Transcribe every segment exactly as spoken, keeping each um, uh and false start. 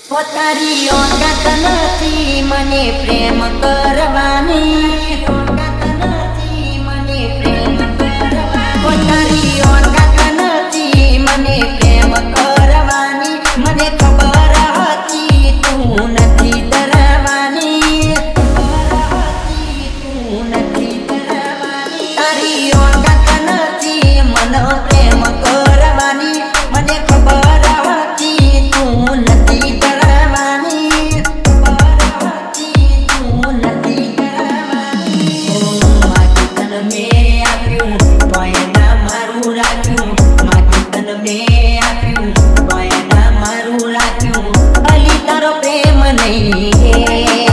પોતારી ઓળખાત નથી મને પ્રેમ કરવાની, મને પ્રેમ કરવાની. પોતારી ઓળખાત નથી મને પ્રેમ કરવાની, મને ખબર હતી તું નથી ડરવાની, તું નથી ડરવાની. તારી ઓળખાત નથી મને પ્રેમ કરવાની, મને ખબર હતી તું નથી ડરવાની, તું નથી ડરવાની. મારું તન મેં આપ્યું તોય ના મારું રાખ્યું, મારું તન મેં આપ્યું તોય ના મારું રાખ્યું. અલી તારો પ્રેમ નહીં,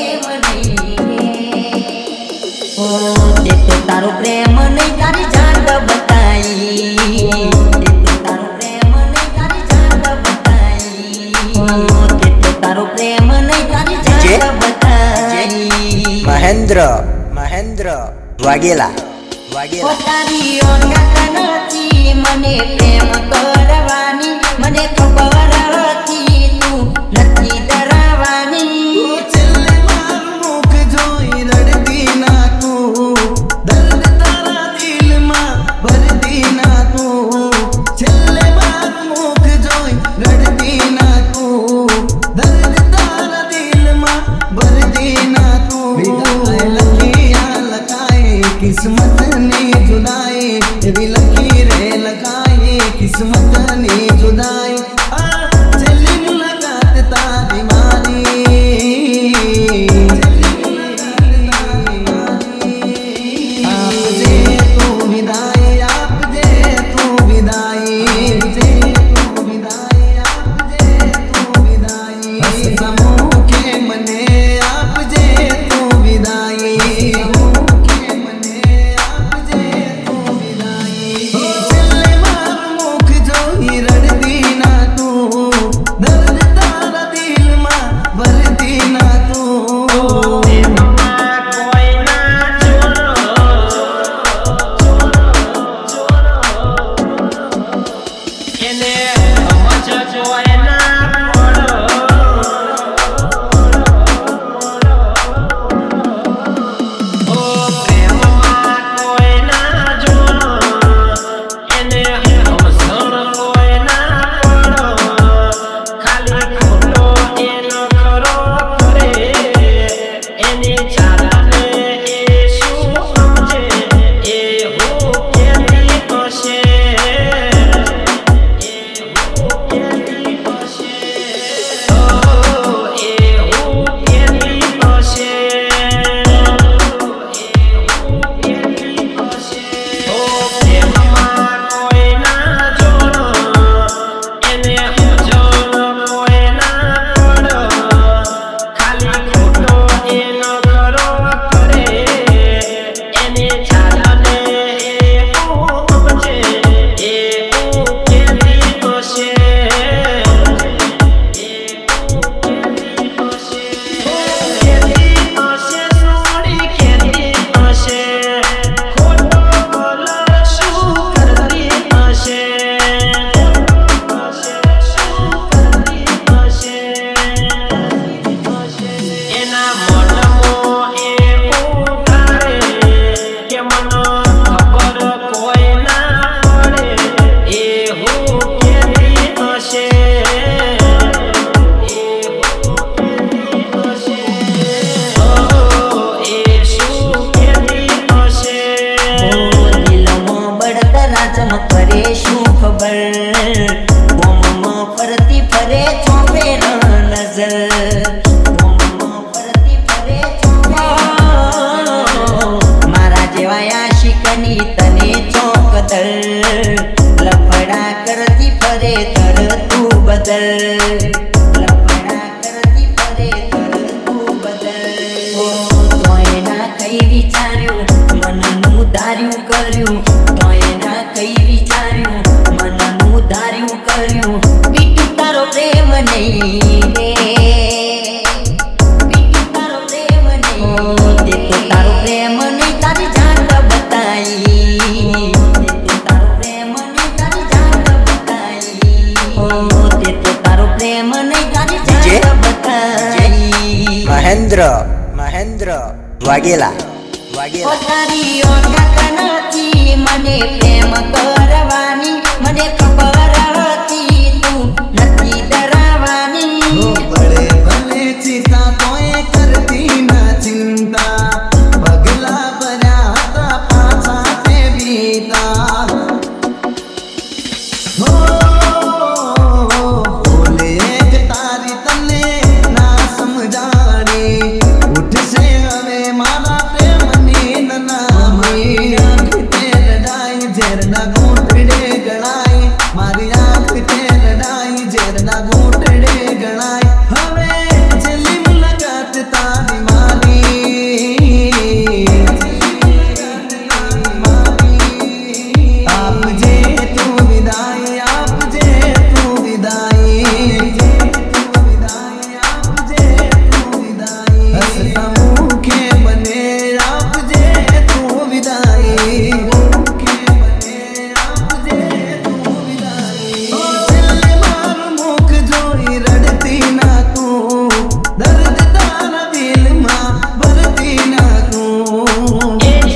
તે તો તારો પ્રેમ નહીં તારી જાત બતાઈ, તે તો તારો પ્રેમ નહીં તારી જાત બતાઈ, તે તો તારો પ્રેમ નહીં તારી જાત બતાઈ. મહેન્દ્ર મહેન્દ્ર વાઘેલા વાઘેલા. પોતાની ઓળખાત નથી મને પ્રેમ કરવાની, મને ખબર હતી તું નથી ડરાવાની. છેલ્લે મારું મુખ જોઈ રડતી ના તું, દર્દ તારા દિલમાં ભરતી ના તું. છેલ્લે મારું મુખ જોઈ રડતી ના તું, દર્દ તારા દિલમાં ભરતી ના તું. વિદાય લખી આ લખાય કિસ્મતની જુદાઈ, એવી લખી રે લખાય કિસ્મતની જુદાઈ. આ છેલ્લી મુલાકાત તારી મારી, આપજે તું વિદાય, આપજે તું વિદાય, આપજે તું વિદાય, આપજે તું વિદાય. હસતા મુખે મને આપજે તું વિદાય, મુખે મને આપજે તું વિદાય. છેલ્લે મારું મુખ જોઈ રડતી ના તું, દર્દ તારા દિલમાં ભરતી ના તું. મારા જેવા આશિકની તને ચોકદર, લફડા કરતી ફરે તર તું બદલ, લફડા કરતી ફરે તર તું બદલ. તોય ના કઈ વિચાર્યું મનનું ધાર્યું કર્યું, તોય ના કઈ વિચાર્યું મનનું ધાર્યું કર્યું. બીટું તારો પ્રેમ નહીં રે, બીટું તારો પ્રેમ નહીં, તે તો તારો પ્રેમ નહીં તારી જાત બતાઈ, તે તો તારો પ્રેમ નહીં તારી જાત બતાઈ, તે તો તારો પ્રેમ નહીં તારી જાત મહેન્દ્ર મહેન્દ્ર વાઘેલા વાઘેલા તારી ઓળખ નથી મને પ્રેમ કરવાની મને ખબર હતી તું નથી ડરાવાની પડે ભલે ચિતા તોય કરતી ના ચિંતા પગલા ભર્યા હતા પાછા તે બીતા હો બોલે એક તારી તને ના સમજાણી ઉઠશે હવે મારા પ્રેમની નનામી આંખ તે રડાઈ ઝેરના ઘૂંટડે ગળાઈ મારી આંખ તે રડાઈ ઝેરના ઘૂંટડે ગળાઈ હવે છેલ્લી મુલાકાત તારી મારી આપજે તું વિદાય આપજે તું વિદાય આપજે તું વિદાય હસતા મુખે મને આપજે તું વિદાય મુખે મને આપજે તું વિદાય છેલ્લે મારું મુખ જોઈ રડતી ના તું દર્દ તારા દિલમાં ભરતી ના તું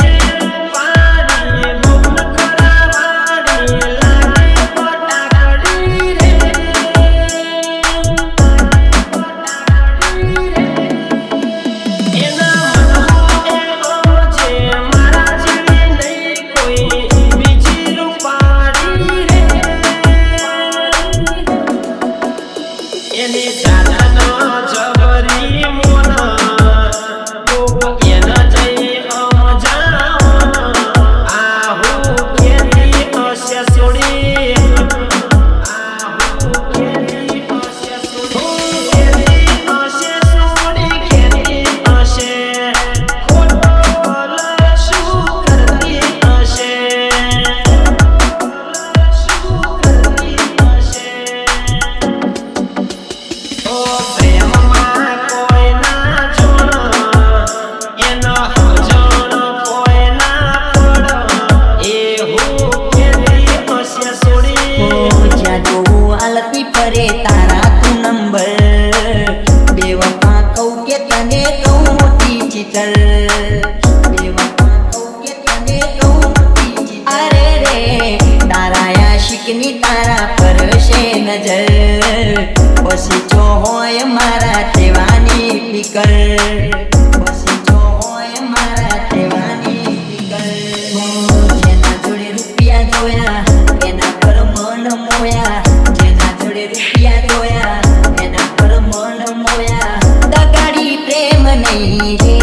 જ્યાં જોવું હાલતી ફરે તારા તું નંબર બેવફા કહું કે તને કહું મોટી ચીતલ બેવફા કહું કે તને કહું મોટી ચીતલ અરે રે તારા આશિકની તારા પર છે નજર પછી જો હોય મારા તેવાની ફિકર પછી જો હોય મારા તેવાની ફિકર જેના જોડે રૂપિયા જોયા એના પર મન મોયા જેના જોડે રૂપિયા જોયા એના પર મન મોયા દગાડી પ્રેમ નહીં રે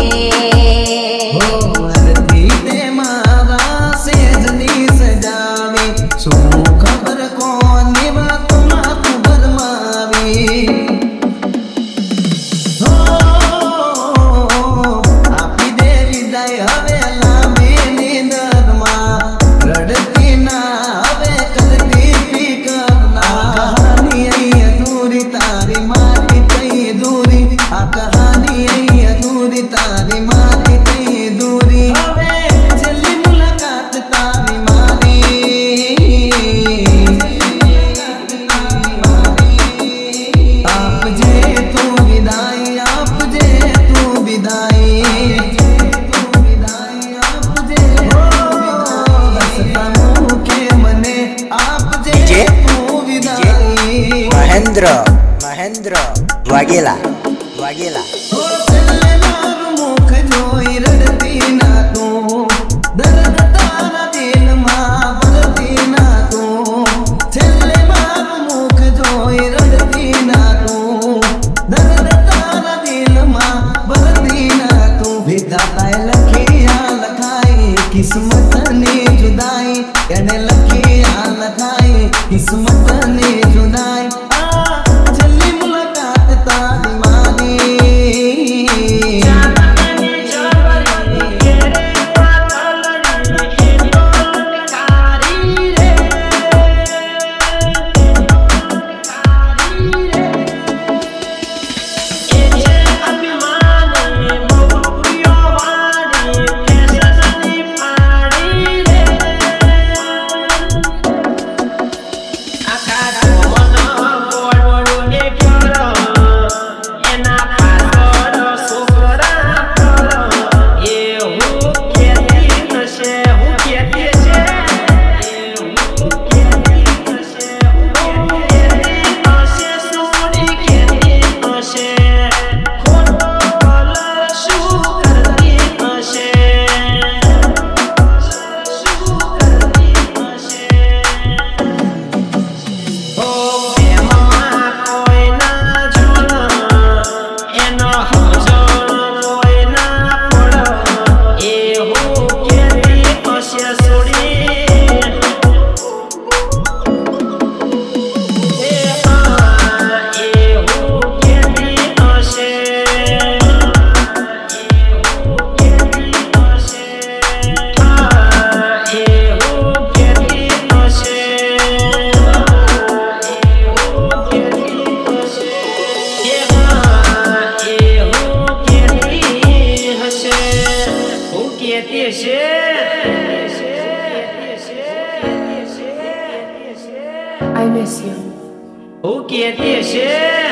અરથી તે મારા સેજની સજાવી શું ખબર કોની વાતમાં તું ભરમાવી હો આપી દે વિદાય હવે લાંબી નીંદરમાં રડતી ના હવે કરતી ફિકર ના કહાની અહીં અધૂરી તારી મારી થઈ દૂરી આ કહાની અહીં અધૂરી તારી મારી થઈ દૂરી હવે છેલ્લી મુલાકાત તારી મારી આપજે તું વિદાય આપજે તું વિદાય તું વિદાય આપજે હસતા મુખે મને આપજે ડીજે તું વિદાય મહેન્દ્ર મહેન્દ્ર વાઘેલા વાઘેલા છેલ્લે મારું મુખ જોઈ રડતી ના તું દર્દ તારા દિલમાં ભરતી ના તું છેલ્લે મારું મુખ જોઈ રડતી ના તું દર્દ તારા દિલમાં ભરતી ના તું વિધાતાએ લખી આ લખાઈ કિસ્મતની જુદાઈ એને લખી આ લખાઈ કિસ્મતની જુદાઈ આ છેલ્લી મુલાકાત તારી મારી કહેતી છે I miss you. હું કહેતી છે